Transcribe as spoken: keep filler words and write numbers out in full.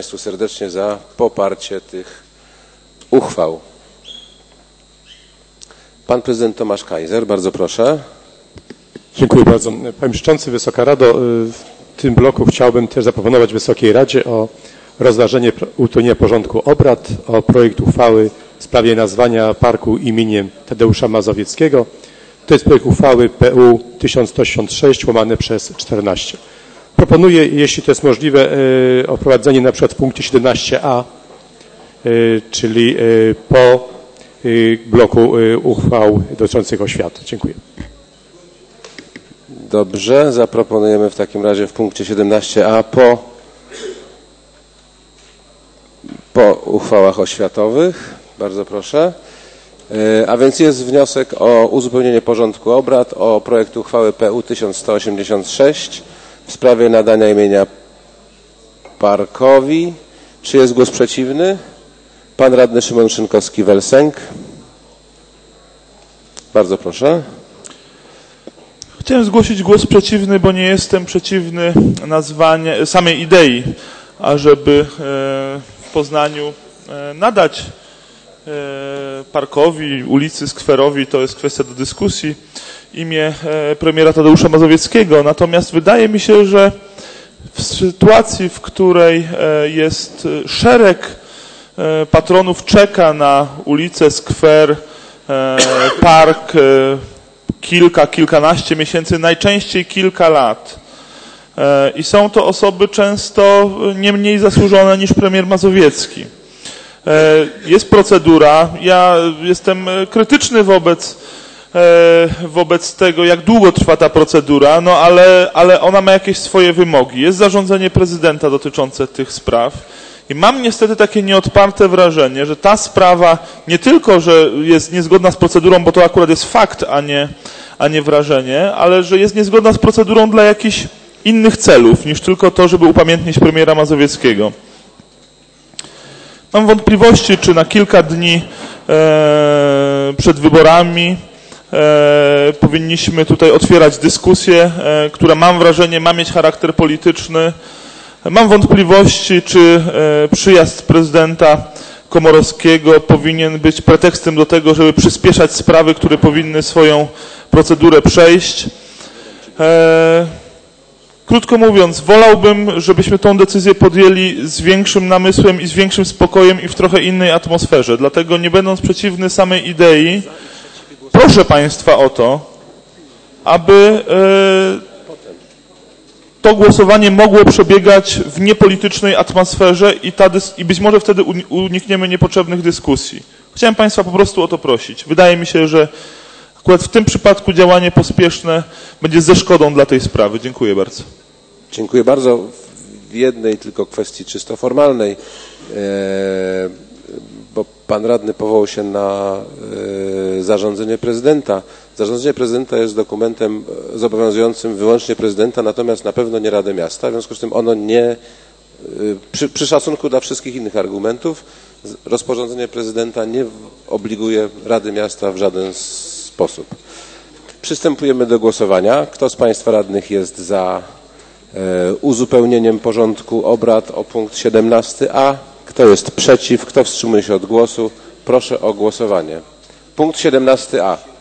Państwu serdecznie za poparcie tych uchwał. Pan prezydent Tomasz Kaiser, bardzo proszę. Dziękuję bardzo. Panie Przewodniczący, Wysoka Rado, w tym bloku chciałbym też zaproponować Wysokiej Radzie o rozważenie uzupełnienia porządku obrad o projekt uchwały w sprawie nazwania parku imieniem Tadeusza Mazowieckiego. To jest projekt uchwały P U tysiąc sto osiemdziesiąt sześć łamane przez czternaście. Proponuję, jeśli to jest możliwe, o wprowadzenie na przykład w punkcie siedemnaście a, czyli po bloku uchwał dotyczących oświaty. Dziękuję. Dobrze, zaproponujemy w takim razie w punkcie siedemnaście a po, po uchwałach oświatowych. Bardzo proszę. A więc jest wniosek o uzupełnienie porządku obrad o projekt uchwały P U tysiąc sto osiemdziesiąt sześć w sprawie nadania imienia parkowi. Czy jest głos przeciwny? Pan radny Szymon Szynkowski-Welsenk. Bardzo proszę. Chciałem zgłosić głos przeciwny, bo nie jestem przeciwny nazwanie samej idei, ażeby w Poznaniu nadać parkowi, ulicy Skwerowi, to jest kwestia do dyskusji, imię premiera Tadeusza Mazowieckiego. Natomiast wydaje mi się, że w sytuacji, w której jest szereg patronów czeka na ulicę, skwer, park kilka, kilkanaście miesięcy, najczęściej kilka lat. I są to osoby często nie mniej zasłużone niż premier Mazowiecki. Jest procedura. Ja jestem krytyczny wobec, wobec tego, jak długo trwa ta procedura, no ale, ale ona ma jakieś swoje wymogi. Jest zarządzenie prezydenta dotyczące tych spraw. I mam niestety takie nieodparte wrażenie, że ta sprawa nie tylko, że jest niezgodna z procedurą, bo to akurat jest fakt, a nie, a nie wrażenie, ale że jest niezgodna z procedurą dla jakichś innych celów, niż tylko to, żeby upamiętnić premiera Mazowieckiego. Mam wątpliwości, czy na kilka dni e, przed wyborami e, powinniśmy tutaj otwierać dyskusję, e, która mam wrażenie ma mieć charakter polityczny. Mam wątpliwości, czy e, przyjazd prezydenta Komorowskiego powinien być pretekstem do tego, żeby przyspieszać sprawy, które powinny swoją procedurę przejść. E, krótko mówiąc, wolałbym, żebyśmy tą decyzję podjęli z większym namysłem i z większym spokojem i w trochę innej atmosferze. Dlatego, nie będąc przeciwny samej idei, proszę Państwa o to, aby e, to głosowanie mogło przebiegać w niepolitycznej atmosferze i, ta i być może wtedy unikniemy niepotrzebnych dyskusji. Chciałem Państwa po prostu o to prosić. Wydaje mi się, że akurat w tym przypadku działanie pospieszne będzie ze szkodą dla tej sprawy. Dziękuję bardzo. Dziękuję bardzo. W jednej tylko kwestii czysto formalnej, bo pan radny powołał się na zarządzenie prezydenta. Zarządzenie prezydenta jest dokumentem zobowiązującym wyłącznie prezydenta, natomiast na pewno nie Radę Miasta. W związku z tym ono nie, przy, przy szacunku dla wszystkich innych argumentów, rozporządzenie prezydenta nie obliguje Rady Miasta w żaden sposób. Przystępujemy do głosowania. Kto z Państwa radnych jest za e, uzupełnieniem porządku obrad o punkt siedemnasty a? Kto jest przeciw? Kto wstrzymuje się od głosu? Proszę o głosowanie. Punkt siedemnasty a.